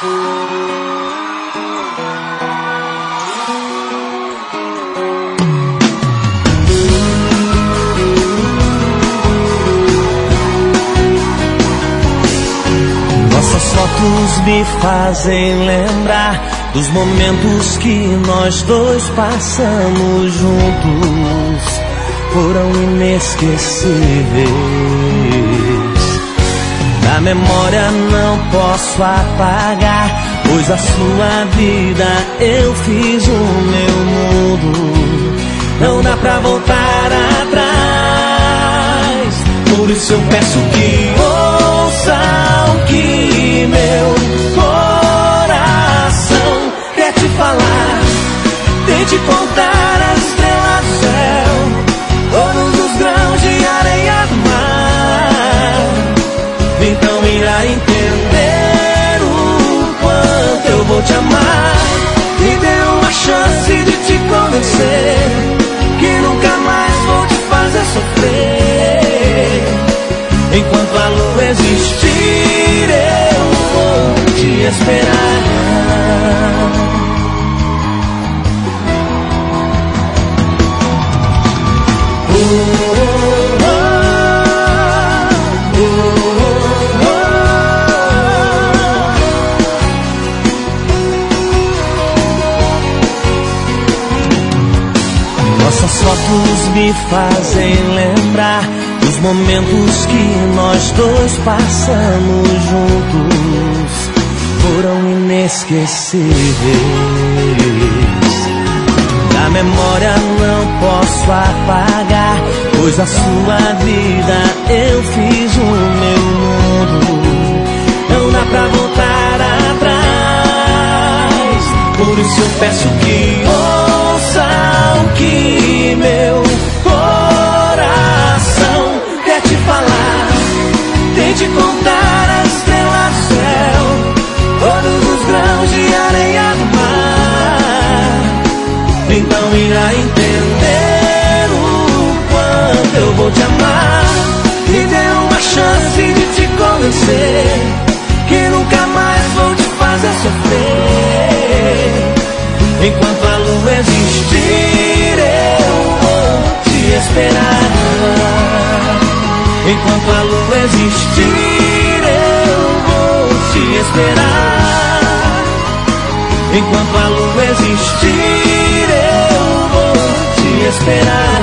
Nossas fotos me fazem lembrar dos momentos que nós dois passamos juntos. Foram inesquecíveis. Da memória não posso apagar, pois a sua vida eu fiz o meu mundo. Não dá pra voltar atrás. Por isso eu peço que ouça o que meu coração quer te falar. Tente contar as estrelas do céu, todos os grãos de areia do mar. Então irá entender o quanto eu vou te amar. Me dê uma chance de te convencer que nunca mais vou te fazer sofrer. Enquanto a lua existir, eu vou te esperar. Nossas fotos me fazem lembrar dos momentos que nós dois passamos juntos. Foram inesquecíveis. Da memória não posso apagar, pois a sua vida eu fiz o meu mundo. Não dá pra voltar atrás. Por isso eu peço que ouça o que meu coração quer te falar. Tente contar as estrelas do céu, todos os grãos de areia do mar. Então irá entender o quanto eu vou te amar. Me dê uma chance de te convencer que nunca mais vou te fazer sofrer. Enquanto a lua existir, eu vou te esperar. Enquanto a lua existir, eu vou te esperar. Enquanto a lua existir, eu vou te esperar.